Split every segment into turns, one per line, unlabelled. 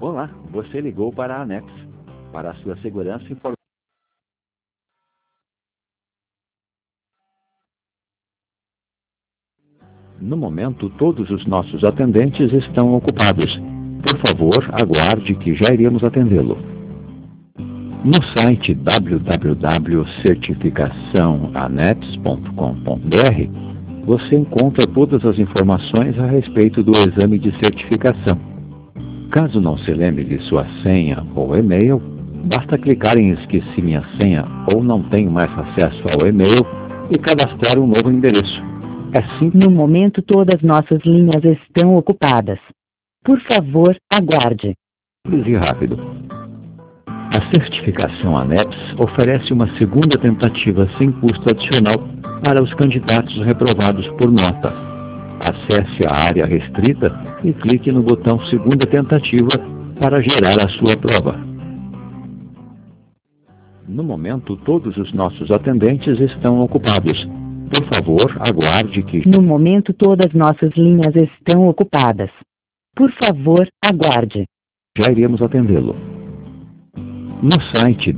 Olá, você ligou para a ANEPS. Para a sua segurança informática. No momento, todos os nossos atendentes estão ocupados. Por favor, aguarde que já iremos atendê-lo. No site www.certificaçãoaneps.com.br, você encontra todas as informações a respeito do exame de certificação. Caso não se lembre de sua senha ou e-mail, basta clicar em Esqueci minha senha ou não tenho mais acesso ao e-mail e cadastrar um novo endereço. É simples.
No momento, todas nossas linhas estão ocupadas. Por favor, aguarde.
E rápido. A certificação ANEPS oferece uma segunda tentativa sem custo adicional para os candidatos reprovados por nota. Acesse a área restrita e clique no botão Segunda Tentativa para gerar a sua prova. No momento, todos os nossos atendentes estão ocupados. Por favor, aguarde que...
No momento, todas nossas linhas estão ocupadas. Por favor, aguarde.
Já iremos atendê-lo. No site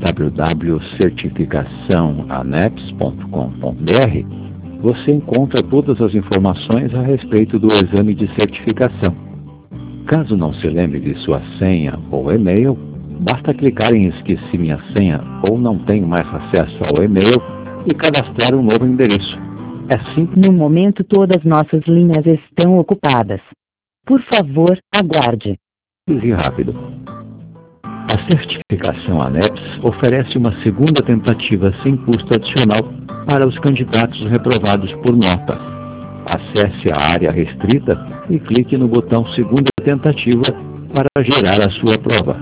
www.certificaçãoaneps.com.br, você encontra todas as informações a respeito do exame de certificação. Caso não se lembre de sua senha ou e-mail, basta clicar em Esqueci minha senha ou não tenho mais acesso ao e-mail e cadastrar um novo endereço. É simples.
No momento, todas nossas linhas estão ocupadas. Por favor, aguarde.
E rápido. A certificação ANEPS oferece uma segunda tentativa sem custo adicional para os candidatos reprovados por nota. Acesse a área restrita e clique no botão Segunda Tentativa para gerar a sua prova.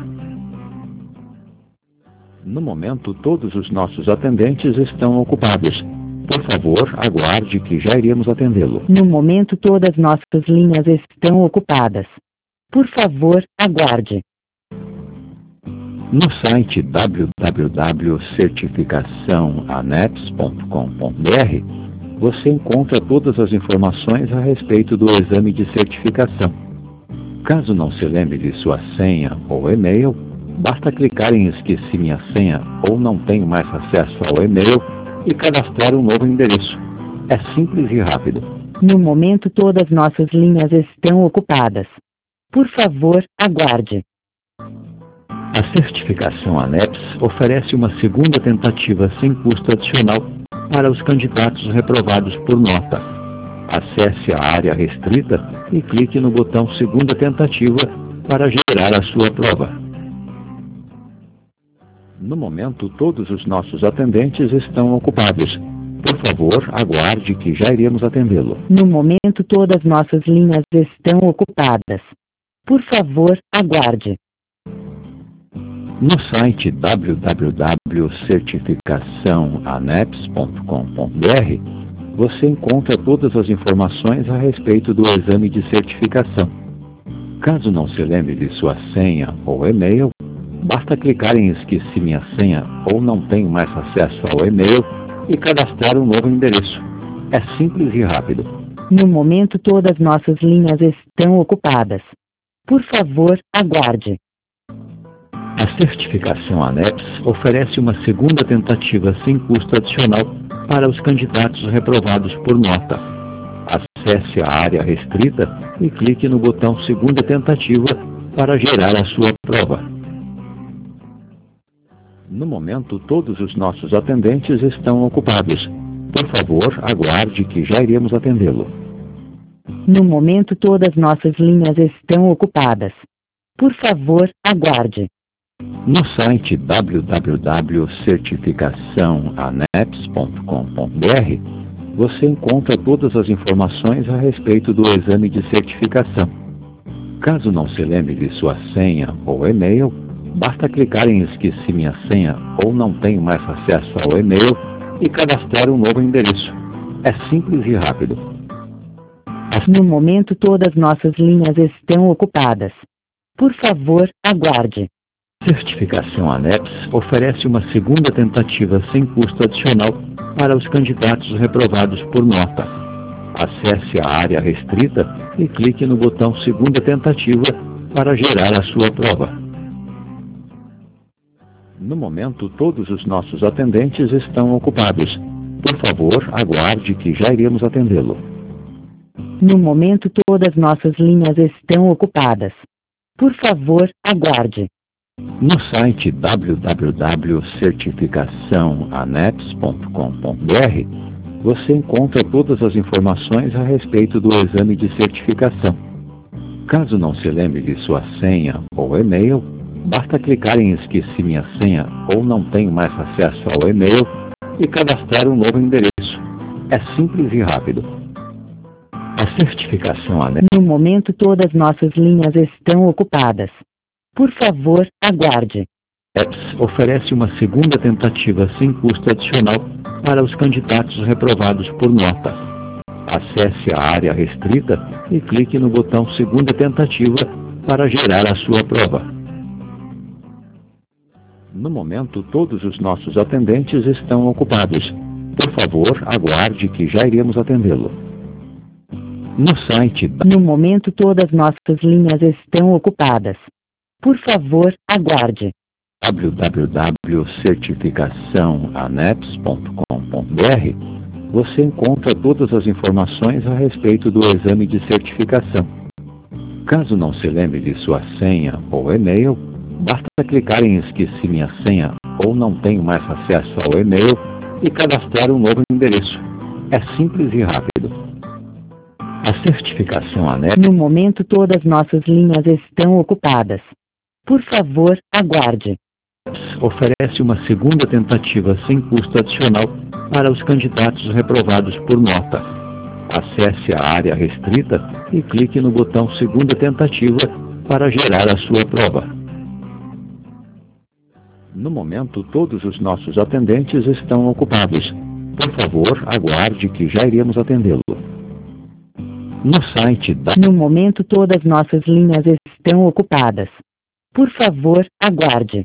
No momento, todos os nossos atendentes estão ocupados. Por favor, aguarde que já iremos atendê-lo.
No momento, todas nossas linhas estão ocupadas. Por favor, aguarde.
No site www.certificaçãoaneps.com.br, você encontra todas as informações a respeito do exame de certificação. Caso não se lembre de sua senha ou e-mail, basta clicar em Esqueci minha senha ou não tenho mais acesso ao e-mail e cadastrar um novo endereço. É simples e rápido.
No momento, todas nossas linhas estão ocupadas. Por favor, aguarde.
A certificação ANEPS oferece uma segunda tentativa sem custo adicional para os candidatos reprovados por nota. Acesse a área restrita e clique no botão Segunda Tentativa para gerar a sua prova. No momento, todos os nossos atendentes estão ocupados. Por favor, aguarde que já iremos atendê-lo.
No momento, todas nossas linhas estão ocupadas. Por favor, aguarde.
No site www.certificaçãoaneps.com.br, você encontra todas as informações a respeito do exame de certificação. Caso não se lembre de sua senha ou e-mail, basta clicar em Esqueci minha senha ou não tenho mais acesso ao e-mail e cadastrar um novo endereço. É simples e rápido.
No momento, todas nossas linhas estão ocupadas. Por favor, aguarde.
A certificação ANEPS oferece uma segunda tentativa sem custo adicional para os candidatos reprovados por nota. Acesse a área restrita e clique no botão Segunda Tentativa para gerar a sua prova. No momento, todos os nossos atendentes estão ocupados. Por favor, aguarde que já iremos atendê-lo.
No momento, todas nossas linhas estão ocupadas. Por favor, aguarde.
No site www.certificaçãoaneps.com.br, você encontra todas as informações a respeito do exame de certificação. Caso não se lembre de sua senha ou e-mail, basta clicar em Esqueci minha senha ou não tenho mais acesso ao e-mail e cadastrar um novo endereço. É simples e rápido.
No momento, todas nossas linhas estão ocupadas. Por favor, aguarde.
A certificação ANEPS oferece uma segunda tentativa sem custo adicional para os candidatos reprovados por nota. Acesse a área restrita e clique no botão Segunda Tentativa para gerar a sua prova. No momento, todos os nossos atendentes estão ocupados. Por favor, aguarde que já iremos atendê-lo.
No momento, todas nossas linhas estão ocupadas. Por favor, aguarde.
No site www.certificaçãoaneps.com.br, você encontra todas as informações a respeito do exame de certificação. Caso não se lembre de sua senha ou e-mail, basta clicar em Esqueci minha senha ou não tenho mais acesso ao e-mail e cadastrar um novo endereço. É simples e rápido. A certificação ANEPS.
No momento, todas nossas linhas estão ocupadas. Por favor, aguarde.
ANEPS oferece uma segunda tentativa sem custo adicional para os candidatos reprovados por nota. Acesse a área restrita e clique no botão Segunda Tentativa para gerar a sua prova. No momento, todos os nossos atendentes estão ocupados. Por favor, aguarde que já iremos atendê-lo. No site.
No momento, todas nossas linhas estão ocupadas. Por favor, aguarde.
www.certificaçãoaneps.com.br, você encontra todas as informações a respeito do exame de certificação. Caso não se lembre de sua senha ou e-mail, basta clicar em Esqueci minha senha ou não tenho mais acesso ao e-mail e cadastrar um novo endereço. É simples e rápido. A certificação ANEPS.
No momento, todas nossas linhas estão ocupadas. Por favor, aguarde.
Oferece uma segunda tentativa sem custo adicional para os candidatos reprovados por nota. Acesse a área restrita e clique no botão Segunda Tentativa para gerar a sua prova. No momento, todos os nossos atendentes estão ocupados. Por favor, aguarde que já iremos atendê-lo. No site.
No momento, todas nossas linhas estão ocupadas. Por favor, aguarde.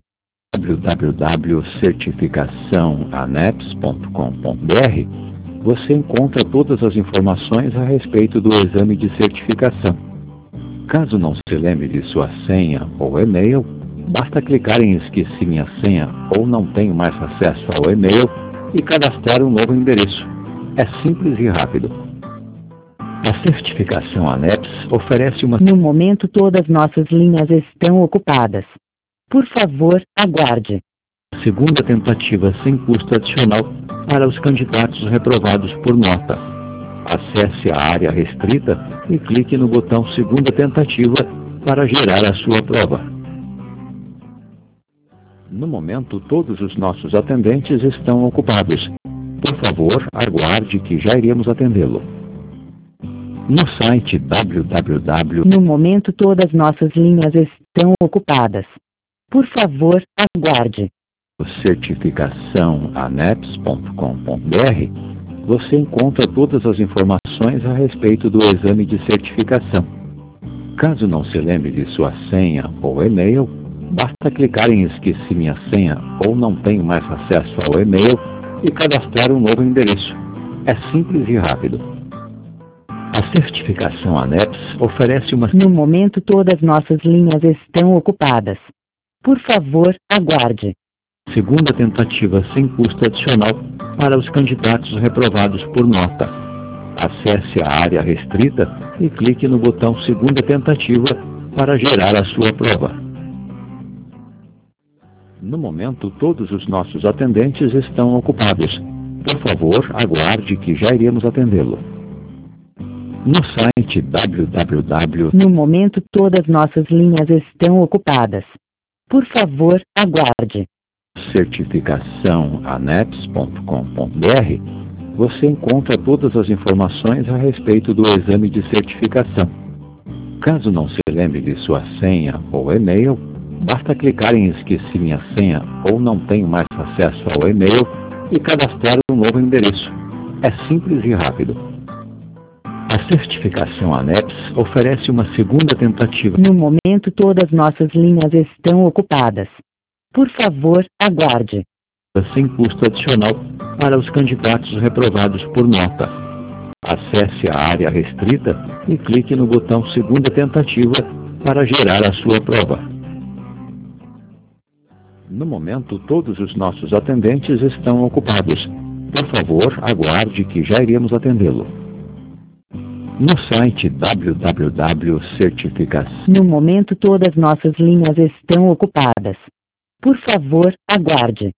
www.certificaçãoaneps.com.br, você encontra todas as informações a respeito do exame de certificação. Caso não se lembre de sua senha ou e-mail, basta clicar em Esqueci minha senha ou não tenho mais acesso ao e-mail e cadastrar um novo endereço. É simples e rápido. A certificação ANEPS oferece uma...
No momento, todas nossas linhas estão ocupadas. Por favor, aguarde.
Segunda tentativa sem custo adicional para os candidatos reprovados por nota. Acesse a área restrita e clique no botão Segunda Tentativa para gerar a sua prova. No momento, todos os nossos atendentes estão ocupados. Por favor, aguarde que já iremos atendê-lo. No site www.
No momento, todas nossas linhas estão ocupadas. Por favor, aguarde.
Certificaçãoaneps.com.br, você encontra todas as informações a respeito do exame de certificação. Caso não se lembre de sua senha ou e-mail, basta clicar em Esqueci minha senha ou não tenho mais acesso ao e-mail e cadastrar um novo endereço. É simples e rápido. A certificação ANEPS oferece uma...
No momento, todas nossas linhas estão ocupadas. Por favor, aguarde.
Segunda tentativa sem custo adicional para os candidatos reprovados por nota. Acesse a área restrita e clique no botão Segunda Tentativa para gerar a sua prova. No momento, todos os nossos atendentes estão ocupados. Por favor, aguarde que já iremos atendê-lo. No site www.
No momento, todas nossas linhas estão ocupadas. Por favor, aguarde.
Certificaçãoaneps.com.br, você encontra todas as informações a respeito do exame de certificação. Caso não se lembre de sua senha ou e-mail, basta clicar em Esqueci minha senha ou não tenho mais acesso ao e-mail e cadastrar um novo endereço. É simples e rápido. A certificação ANEPS oferece uma segunda tentativa.
No momento, todas nossas linhas estão ocupadas. Por favor, aguarde.
Sem custo adicional para os candidatos reprovados por nota. Acesse a área restrita e clique no botão Segunda Tentativa para gerar a sua prova. No momento, todos os nossos atendentes estão ocupados. Por favor, aguarde que já iremos atendê-lo. No site www.certificação.
No momento, todas nossas linhas estão ocupadas. Por favor, aguarde.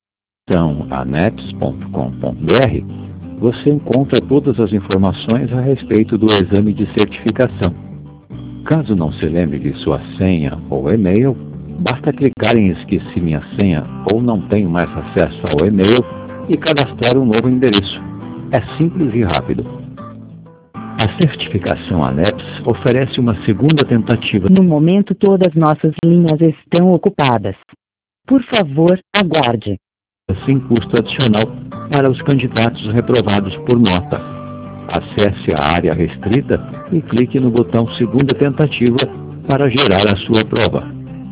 aneps.com.br, você encontra todas as informações a respeito do exame de certificação. Caso não se lembre de sua senha ou e-mail, basta clicar em Esqueci minha senha ou não tenho mais acesso ao e-mail e cadastrar um novo endereço. É simples e rápido. A certificação ANEPS oferece uma segunda tentativa.
No momento, todas nossas linhas estão ocupadas. Por favor, aguarde.
Sem custo adicional para os candidatos reprovados por nota. Acesse a área restrita e clique no botão Segunda Tentativa para gerar a sua prova.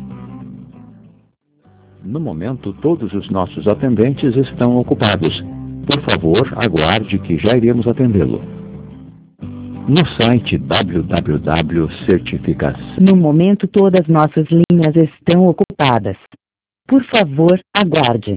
No momento, todos os nossos atendentes estão ocupados. Por favor, aguarde que já iremos atendê-lo. No site www.certificação.
No momento, todas nossas linhas estão ocupadas. Por favor, aguarde.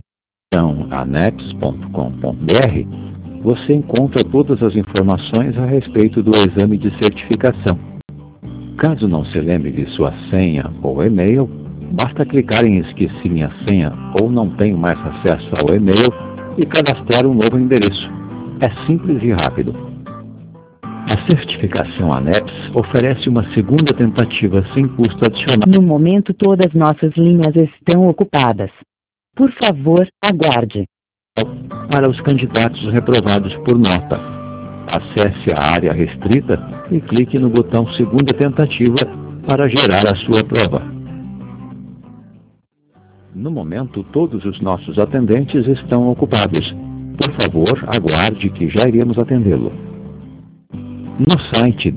aneps.com.br, você encontra todas as informações a respeito do exame de certificação. Caso não se lembre de sua senha ou e-mail, basta clicar em Esqueci minha senha ou não tenho mais acesso ao e-mail e cadastrar um novo endereço. É simples e rápido. A certificação ANEPS oferece uma segunda tentativa sem custo adicional.
No momento, todas nossas linhas estão ocupadas. Por favor, aguarde.
Para os candidatos reprovados por nota. Acesse a área restrita e clique no botão Segunda Tentativa para gerar a sua prova. No momento, todos os nossos atendentes estão ocupados. Por favor, aguarde que já iremos atendê-lo. No site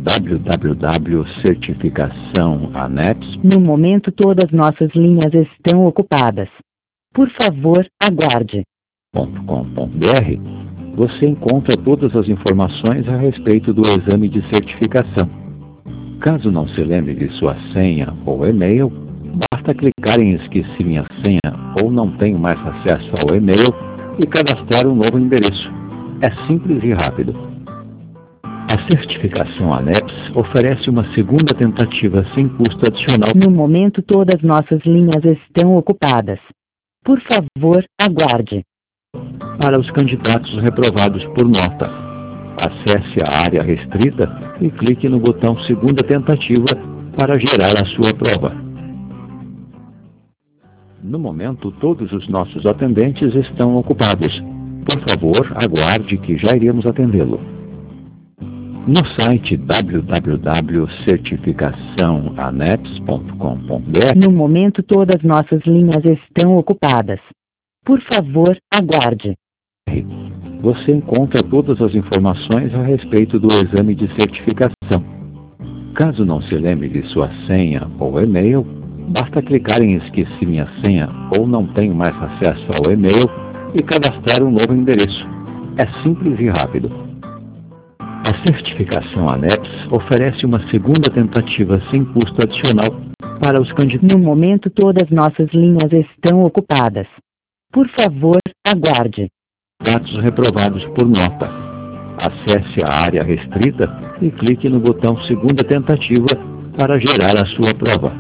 www.certificaçãoaneps.
No momento, todas nossas linhas estão ocupadas. Por favor, aguarde.
.com.br, você encontra todas as informações a respeito do exame de certificação. Caso não se lembre de sua senha ou e-mail, basta clicar em Esqueci minha senha ou não tenho mais acesso ao e-mail e cadastrar um novo endereço. É simples e rápido. A certificação ANEPS oferece uma segunda tentativa sem custo adicional.
No momento, todas nossas linhas estão ocupadas. Por favor, aguarde.
Para os candidatos reprovados por nota. Acesse a área restrita e clique no botão Segunda Tentativa para gerar a sua prova. No momento, todos os nossos atendentes estão ocupados. Por favor, aguarde que já iremos atendê-lo. No site www.certificaçãoaneps.com.br.
No momento, todas nossas linhas estão ocupadas. Por favor, aguarde.
Você encontra todas as informações a respeito do exame de certificação. Caso não se lembre de sua senha ou e-mail, basta clicar em Esqueci minha senha ou não tenho mais acesso ao e-mail e cadastrar um novo endereço. É simples e rápido. A certificação ANEPS oferece uma segunda tentativa sem custo adicional para os candidatos.
No momento, todas nossas linhas estão ocupadas. Por favor, aguarde.
Dados reprovados por nota. Acesse a área restrita e clique no botão Segunda Tentativa para gerar a sua prova.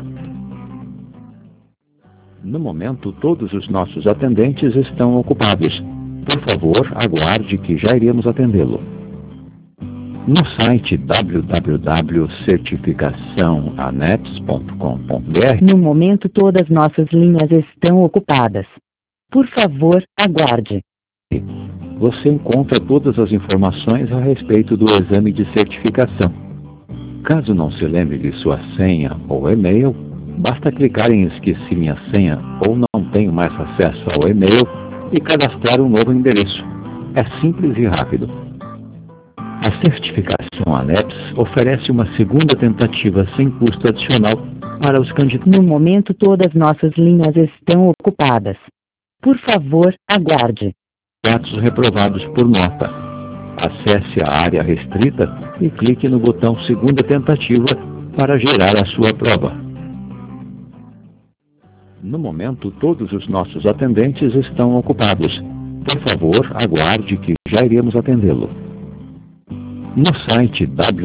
No momento, todos os nossos atendentes estão ocupados. Por favor, aguarde que já iremos atendê-lo. No site www.certificaçãoaneps.com.br.
No momento, todas nossas linhas estão ocupadas. Por favor, aguarde.
Você encontra todas as informações a respeito do exame de certificação. Caso não se lembre de sua senha ou e-mail, basta clicar em Esqueci minha senha ou não tenho mais acesso ao e-mail e cadastrar um novo endereço. É simples e rápido. A certificação ANEPS oferece uma segunda tentativa sem custo adicional para os candidatos.
No momento, todas nossas linhas estão ocupadas. Por favor, aguarde.
Dados reprovados por nota. Acesse a área restrita e clique no botão Segunda Tentativa para gerar a sua prova. No momento, todos os nossos atendentes estão ocupados. Por favor, aguarde que já iremos atendê-lo. No site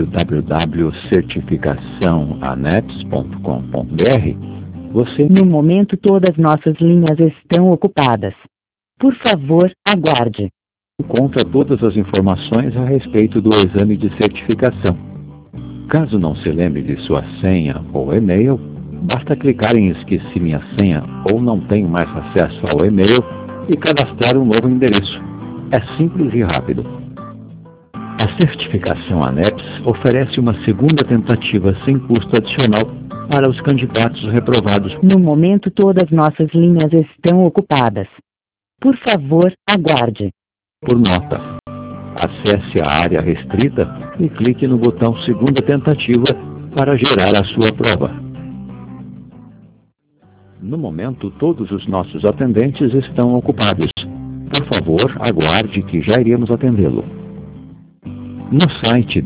www.certificaçãoaneps.com.br, você...
No momento, todas nossas linhas estão ocupadas. Por favor, aguarde.
Encontra todas as informações a respeito do exame de certificação. Caso não se lembre de sua senha ou e-mail, basta clicar em Esqueci minha senha ou não tenho mais acesso ao e-mail e cadastrar um novo endereço. É simples e rápido. A certificação ANEPS oferece uma segunda tentativa sem custo adicional para os candidatos reprovados.
No momento, todas nossas linhas estão ocupadas. Por favor, aguarde.
Por nota. Acesse a área restrita e clique no botão Segunda Tentativa para gerar a sua prova. No momento, todos os nossos atendentes estão ocupados. Por favor, aguarde que já iremos atendê-lo. No site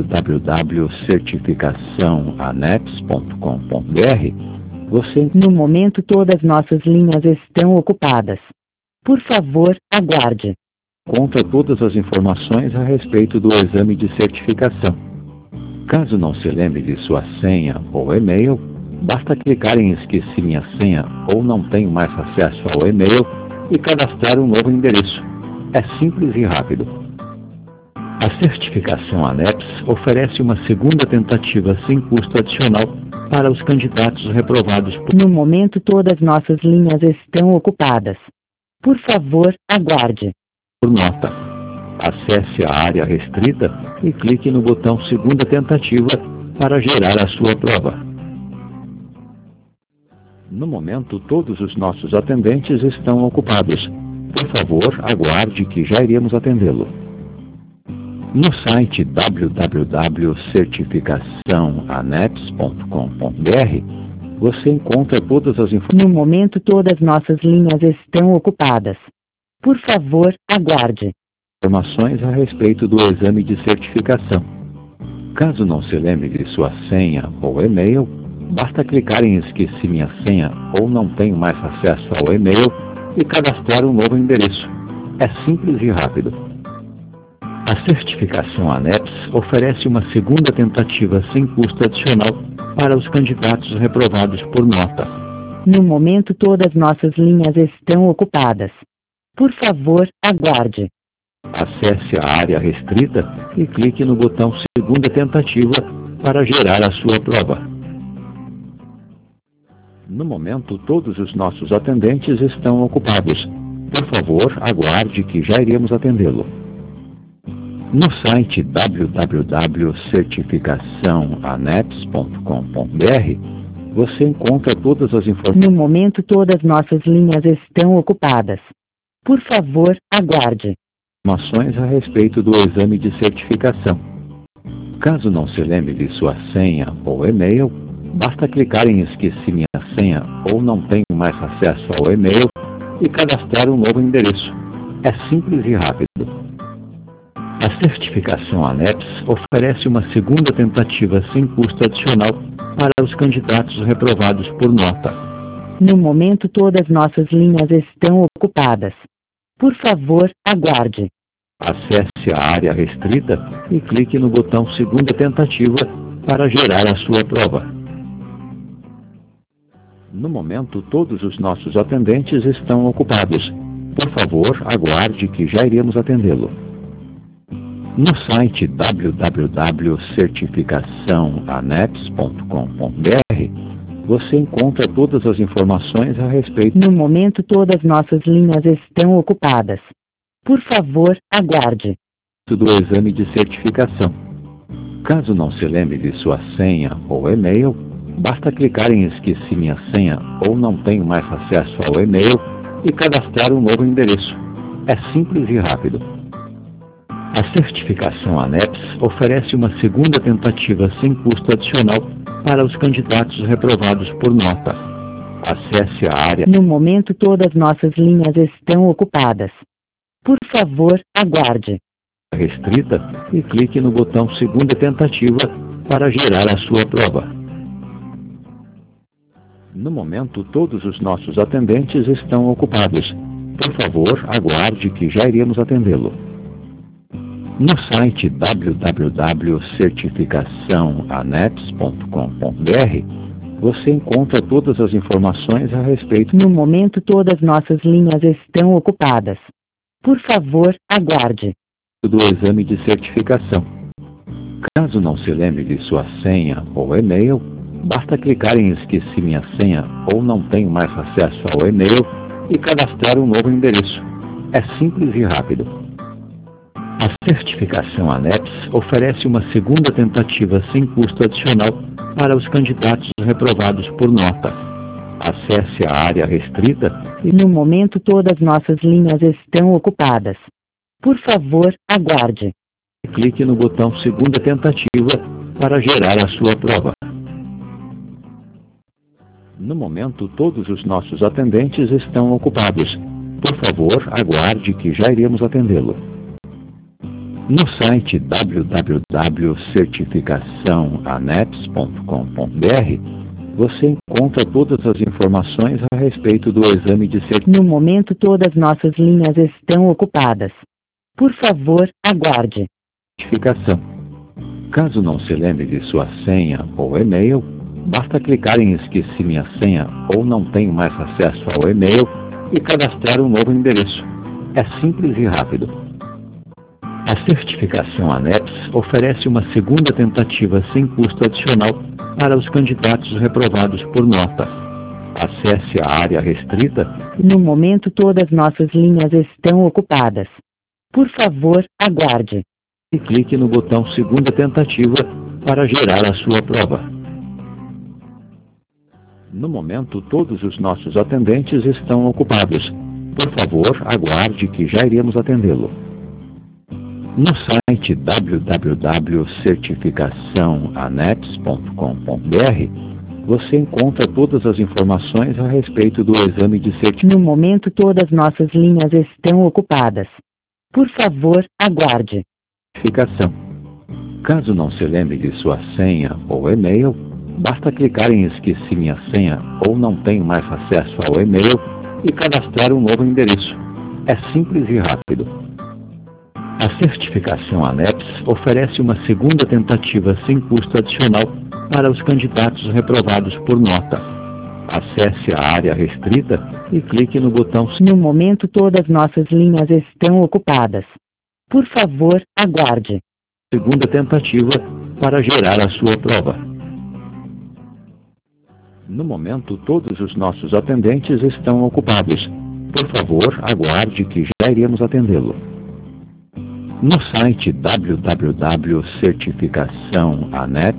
www.certificaçãoaneps.com.br, você...
No momento, todas nossas linhas estão ocupadas. Por favor, aguarde.
Encontra todas as informações a respeito do exame de certificação. Caso não se lembre de sua senha ou e-mail, basta clicar em Esqueci minha senha ou não tenho mais acesso ao e-mail e cadastrar um novo endereço. É simples e rápido. A certificação ANEPS oferece uma segunda tentativa sem custo adicional para os candidatos reprovados.
No momento, todas nossas linhas estão ocupadas. Por favor, aguarde.
Por nota. Acesse a área restrita e clique no botão Segunda Tentativa para gerar a sua prova. No momento, todos os nossos atendentes estão ocupados. Por favor, aguarde que já iremos atendê-lo. No site www.certificaçãoaneps.com.br, você encontra todas as informações.
No momento, todas nossas linhas estão ocupadas. Por favor, aguarde.
Informações a respeito do exame de certificação. Caso não se lembre de sua senha ou e-mail, basta clicar em Esqueci minha senha ou não tenho mais acesso ao e-mail e cadastrar um novo endereço. É simples e rápido. A certificação ANEPS oferece uma segunda tentativa sem custo adicional para os candidatos reprovados por nota.
No momento, todas nossas linhas estão ocupadas. Por favor, aguarde.
Acesse a área restrita e clique no botão Segunda Tentativa para gerar a sua prova. No momento, todos os nossos atendentes estão ocupados. Por favor, aguarde que já iremos atendê-lo. No site www.certificaçãoaneps.com.br, você encontra todas as informações.
No momento, todas nossas linhas estão ocupadas. Por favor, aguarde.
Informações a respeito do exame de certificação. Caso não se lembre de sua senha ou e-mail, basta clicar em Esqueci minha senha ou não tenho mais acesso ao e-mail e cadastrar um novo endereço. É simples e rápido. A certificação ANEPS oferece uma segunda tentativa sem custo adicional para os candidatos reprovados por nota.
No momento, todas nossas linhas estão ocupadas. Por favor, aguarde.
Acesse a área restrita e clique no botão Segunda Tentativa para gerar a sua prova. No momento, todos os nossos atendentes estão ocupados. Por favor, aguarde que já iremos atendê-lo. No site www.certificaçãoaneps.com.br, você encontra todas as informações a respeito.
No momento, todas nossas linhas estão ocupadas. Por favor, aguarde.
Do exame de certificação. Caso não se lembre de sua senha ou e-mail, basta clicar em Esqueci minha senha ou não tenho mais acesso ao e-mail e cadastrar um novo endereço. É simples e rápido. A certificação ANEPS oferece uma segunda tentativa sem custo adicional para os candidatos reprovados por nota. Acesse a área.
No momento, todas nossas linhas estão ocupadas. Por favor, aguarde.
Restrita e clique no botão Segunda Tentativa para gerar a sua prova. No momento, todos os nossos atendentes estão ocupados. Por favor, aguarde que já iremos atendê-lo. No site www.certificaçãoaneps.com.br, você encontra todas as informações a respeito.
No momento, todas nossas linhas estão ocupadas. Por favor, aguarde.
Do exame de certificação. Caso não se lembre de sua senha ou e-mail, basta clicar em Esqueci minha senha ou não tenho mais acesso ao e-mail e cadastrar um novo endereço. É simples e rápido. A certificação ANEPS oferece uma segunda tentativa sem custo adicional para os candidatos reprovados por nota. Acesse a área restrita e...
No momento, todas nossas linhas estão ocupadas. Por favor, aguarde.
Clique no botão Segunda Tentativa para gerar a sua prova. No momento, todos os nossos atendentes estão ocupados. Por favor, aguarde que já iremos atendê-lo. No site www.certificaçãoaneps.com.br, você encontra todas as informações a respeito do exame de certificação.
No momento, todas nossas linhas estão ocupadas. Por favor, aguarde.
Caso não se lembre de sua senha ou e-mail, basta clicar em Esqueci minha senha ou não tenho mais acesso ao e-mail e cadastrar um novo endereço. É simples e rápido. A certificação ANEPS oferece uma segunda tentativa sem custo adicional para os candidatos reprovados por nota. Acesse a área restrita.
No momento, todas nossas linhas estão ocupadas. Por favor, aguarde.
E clique no botão Segunda Tentativa para gerar a sua prova. No momento, todos os nossos atendentes estão ocupados. Por favor, aguarde que já iremos atendê-lo. No site www.certificaçãoaneps.com.br, você encontra todas as informações a respeito do exame de certificação.
No momento, todas nossas linhas estão ocupadas. Por favor, aguarde.
Caso não se lembre de sua senha ou e-mail, basta clicar em Esqueci minha senha ou não tenho mais acesso ao e-mail e cadastrar um novo endereço. É simples e rápido. A certificação ANEPS oferece uma segunda tentativa sem custo adicional para os candidatos reprovados por nota. Acesse a área restrita e clique no botão.
No momento, todas nossas linhas estão ocupadas. Por favor, aguarde.
Segunda tentativa para gerar a sua prova. No momento, todos os nossos atendentes estão ocupados. Por favor, aguarde que já iremos atendê-lo. No site www.certificaçãoaneps.com.br,